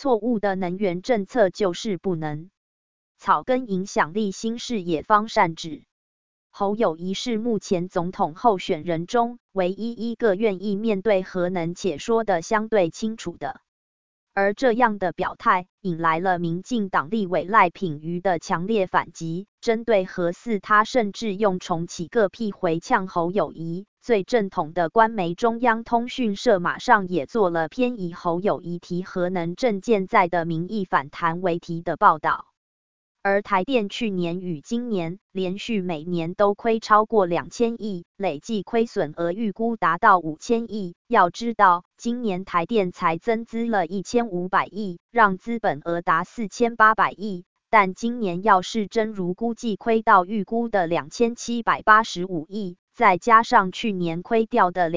错误的能源政策就是不能草根影响力新视野方善治。侯友宜是目前总统候选人中唯一一个愿意面对核能且说得相对清楚的。而这样的表态引来了民进党立委赖品妤的强烈反击，针对核四他甚至用重启个屁回呛侯友宜。最正统的官媒中央通讯社马上也做了偏以侯友宜提核能政见在的民意反弹为题的报道。而台电去年与今年连续每年都亏超过2000亿，累计亏损额预估达到5000亿。要知道，今年台电才增资了1500亿，让资本额达4800亿，但今年要是真如估计亏到预估的2785亿，再加上去年亏掉的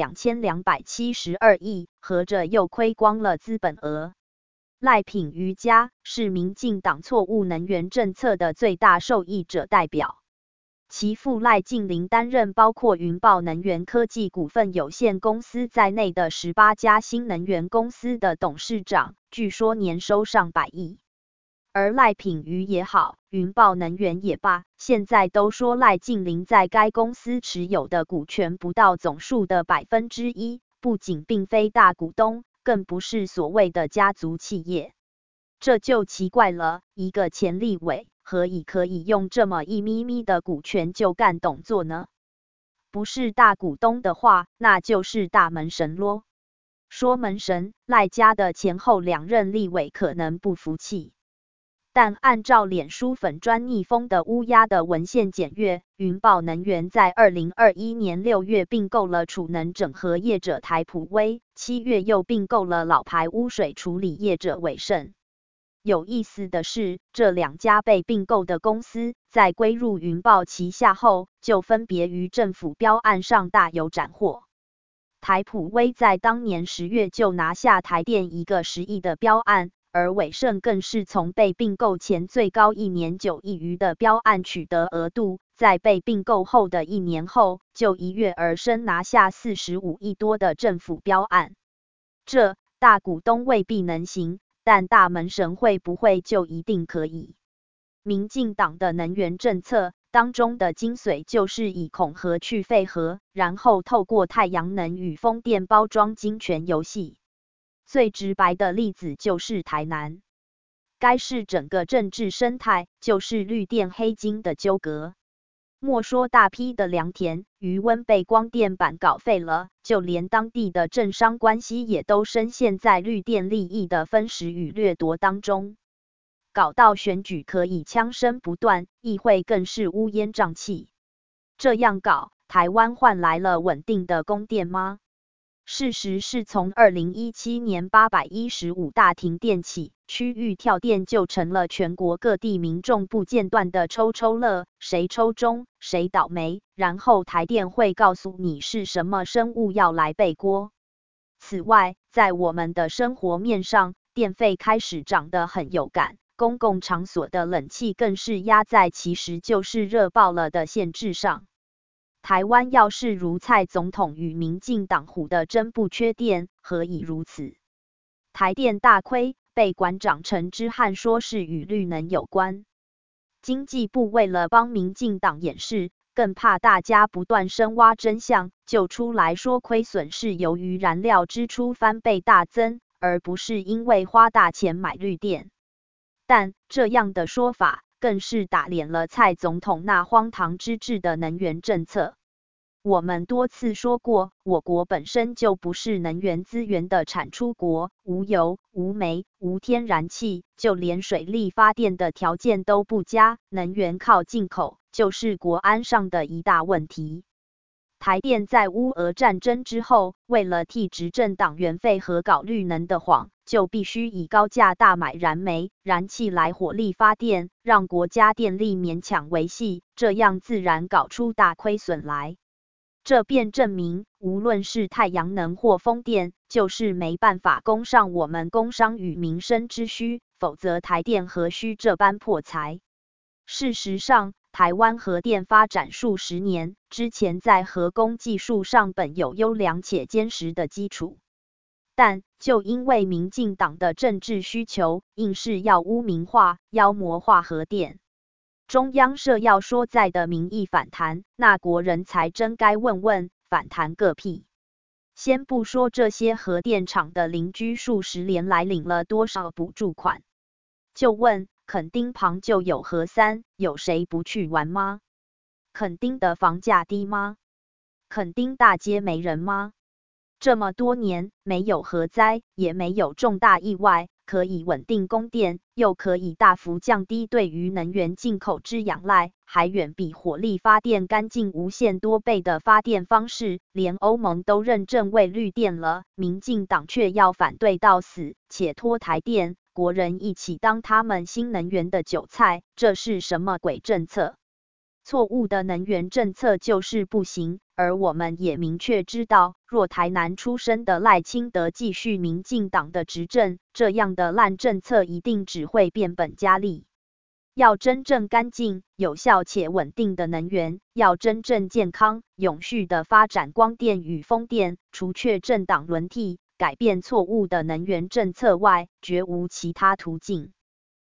2272亿，合着又亏光了资本额。赖品妤家是民进党错误能源政策的最大受益者代表，其父赖静霖担任包括云豹能源科技股份有限公司在内的18家新能源公司的董事长，据说年收上百亿。而赖品妤也好，云豹能源也罢，现在都说赖静霖在该公司持有的股权不到总数的1%，不仅并非大股东，更不是所谓的家族企业，这就奇怪了。一个前立委何以可以用这么一咪咪的股权就干董座呢？不是大股东的话，那就是大门神咯。说门神，赖家的前后2任立委可能不服气。但按照脸书粉专逆风的乌鸦的文献检阅，云豹能源在2021年6月并购了储能整合业者台普威，7月又并购了老牌污水处理业者伟盛。有意思的是，这2家被并购的公司在归入云豹旗下后，就分别于政府标案上大有斩获。台普威在当年10月就拿下台电一个10亿的标案，而伟盛更是从被并购前最高1年9亿余的标案取得额度，在被并购后的1年后，就一跃而生拿下45亿多的政府标案。这大股东未必能行，但大门神会不会就一定可以？民进党的能源政策当中的精髓就是以恐核去废核，然后透过太阳能与风电包装金权游戏。最直白的例子就是台南，该市整个政治生态就是绿电黑金的纠葛。莫说大批的良田、渔温被光电板搞废了，就连当地的政商关系也都深陷在绿电利益的分食与掠夺当中，搞到选举可以枪声不断，议会更是乌烟瘴气。这样搞，台湾换来了稳定的供电吗？事实是从2017年815大停电起，区域跳电就成了全国各地民众不间断的抽抽乐，谁抽中谁倒霉，然后台电会告诉你是什么生物要来背锅。此外，在我们的生活面上，电费开始涨得很有感，公共场所的冷气更是压在其实就是热爆了的限制上。台湾要是如蔡总统与民进党唬得真不缺电，何以如此？台电大亏，被馆长陈之汉说是与绿能有关。经济部为了帮民进党掩饰，更怕大家不断深挖真相，就出来说亏损是由于燃料支出翻倍大增，而不是因为花大钱买绿电。但这样的说法更是打脸了蔡总统那荒唐之至的能源政策。我们多次说过，我国本身就不是能源资源的产出国，无油、无煤、无天然气，就连水力发电的条件都不佳，能源靠进口，就是国安上的一大问题。台电在乌俄战争之后，为了替执政党员废核搞绿能的谎，就必须以高价大买燃煤、燃气来火力发电，让国家电力勉强维系，这样自然搞出大亏损来。这便证明，无论是太阳能或风电，就是没办法供上我们工商与民生之需，否则台电何须这般破财？事实上，台湾核电发展数十年，之前在核工技术上本有优良且坚实的基础。 但就因为民进党的政治需求，硬是要污名化、妖魔化核电。中央社要说在的民意反弹，那国人才真该问问，反弹个屁！先不说这些核电厂的邻居数十年来领了多少补助款，就问垦丁旁就有核三，有谁不去玩吗？垦丁的房价低吗？垦丁大街没人吗？这么多年没有核灾，也没有重大意外，可以稳定供电，又可以大幅降低对于能源进口之仰赖，还远比火力发电干净无限多倍的发电方式，连欧盟都认证为绿电了，民进党却要反对到死，且拖台电，国人一起当他们新能源的韭菜，这是什么鬼政策？错误的能源政策就是不行，而我们也明确知道，若台南出身的赖清德继续民进党的执政，这样的烂政策一定只会变本加厉。要真正干净、有效且稳定的能源，要真正健康、永续的发展光电与风电，除却政党轮替、改变错误的能源政策外，绝无其他途径。